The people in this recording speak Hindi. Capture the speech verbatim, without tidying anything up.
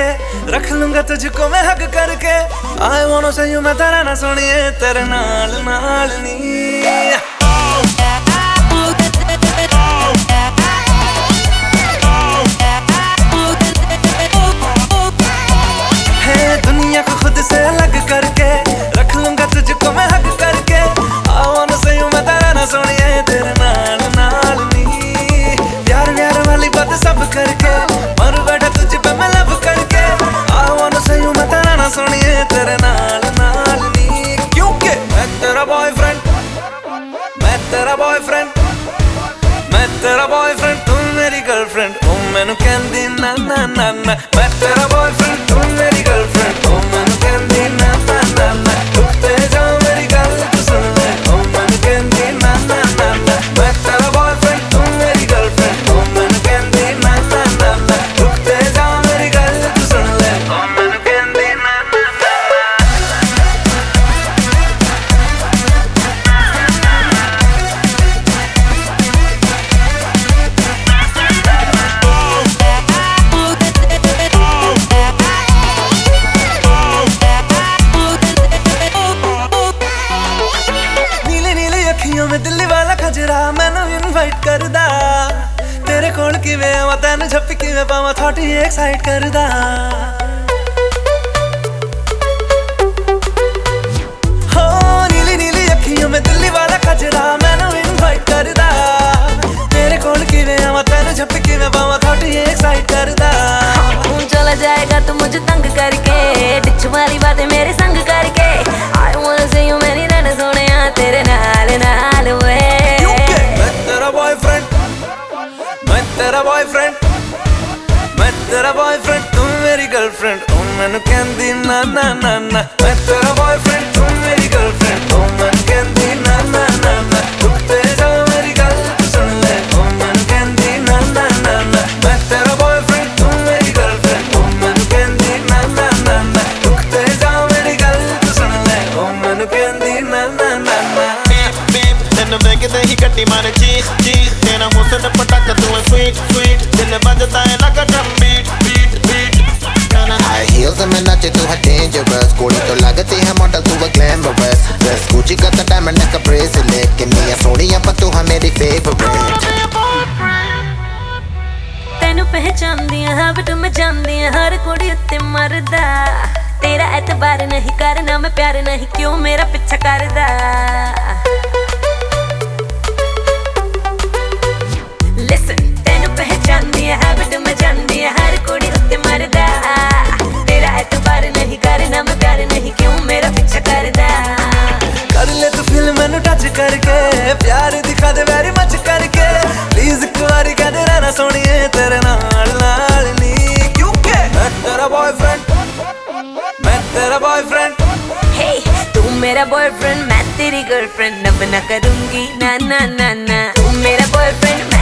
रख लूंगा तुझको मैं हक करके। आई वांट से यू मैं तेरा ना सुनिए तेरे नाल नाल नी। दुनिया को खुद से अलग करके रख लूंगा तुझको मैं हक करके। आई वांट से यू मैं तेरा ना सुनिए तेरे नाल नाल नी। प्यार प्यार वाली बात सब करके मर बैठा तुझ पे मैं लब करके। आई वांट से यू मैं तेरा ना सुनिए तेरे नाल नाल नी। क्योंकि मैं तेरा बॉयफ्रेंड, मैं तेरा बॉयफ्रेंड, मैं तेरा बॉयफ्रेंड तू मेरी गर्लफ्रेंड। ओ मैनू कहंदी ना ना ना ना। मैं तेरा बॉयफ्रेंड तू मेरी गर्लफ्रेंड। ओ मैनू कहंदी ना ना ना ना। रुकते जाओ मेरी गल तू सुन ले। ओ मैनू कहंदी ना ना ना ना। मैं तेरा बॉयफ्रेंड तू मेरी गर्लफ्रेंड। ओ मैनू कहंदी ना ना ना ना। रुकते जाओ मेरी गल तू सुन ले। ओ मैनू कहंदी ना ना ना। मैं दिल्ली वाला खजरा मैनू इनवाइट करदा। तेरे कोल किवें आवां तैनू झप्पी किवें पावां थॉट ही एक्साइट करदा। हो नीली नीली अखियों में दिल्ली वाला खजरा मैनू इनवाइट करदा। तेरे कोल किवें आवां तैनू झप्पी किवें पावां थॉट ही एक्साइट करदा। तू चला जाएगा तू मुझे तंग करके डिच वाली बातें मेरे संग करके। आई वांट से यू मेरी रहना सोनिया तेरे नाल नाल वे। मैं तेरा बॉयफ्रेंड, मैं तेरा बॉयफ्रेंड, मैं तेरा बॉयफ्रेंड तू मेरी गर्लफ्रेंड। ओ मैनू कहंदी ना ना ना ना। मैं तेरा बॉयफ्रेंड तू मेरी गर्लफ्रेंड। ओ मैनू कहंदी ना ना ना ना। रुकते जाओ मेरी गल तू सुन ले। ओ मैनू कहंदी ना ना ना ना। मैं तेरा बॉयफ्रेंड तू मेरी गर्लफ्रेंड। ओ मैनू कहंदी ना ना ना ना। रुकते जाओ मेरी गल तू सुन ले। ओ मैनू कहंदी ना ना ना ना। तेनू देखते ही कट्टी मारे चीज चीज। तेरा हुस्न पटाखा तू है स्वीट स्वीट। दिल बजता है लगा drum beat beat beat. High heels में नाचे तू है डेंजरस। कोड़ी तो लगती है मॉडल तू है ग्लैमरस। ड्रेस गुची का तो डायमंड का ब्रेसलेट। किन्नी सोनिया पर तू है मेरी फेवरेट। तेनू पहचानदी हां बट मैं जानदी हर कुड़ी उत्ते मरदा। तेरा एतबार नहीं करना मैं प्यार नहीं क्यों मेरा पीछा करदा। लिसन तेनू पहचानदी हां बट मैं जानदी हर कुड़ी उत्ते मरदा। तेरा एतबार नहीं करना मैं प्यार नहीं क्यों मेरा पीछा करदा। कर ले तू फिल्म मैनू टच करके प्यार दिखा दे वेरी मच करके। प्लीज एक बारी कह दे रहना सोनिए तेरे नाल नाल नी। क्योंकि मैं तेरा बॉयफ्रेंड, मैं तेरा बॉयफ्रेंड। हे तू मेरा बॉयफ्रेंड मैं तेरी गर्लफ्रेंड। अब ना करूंगी ना ना ना ना। तू मेरा बॉयफ्रेंड।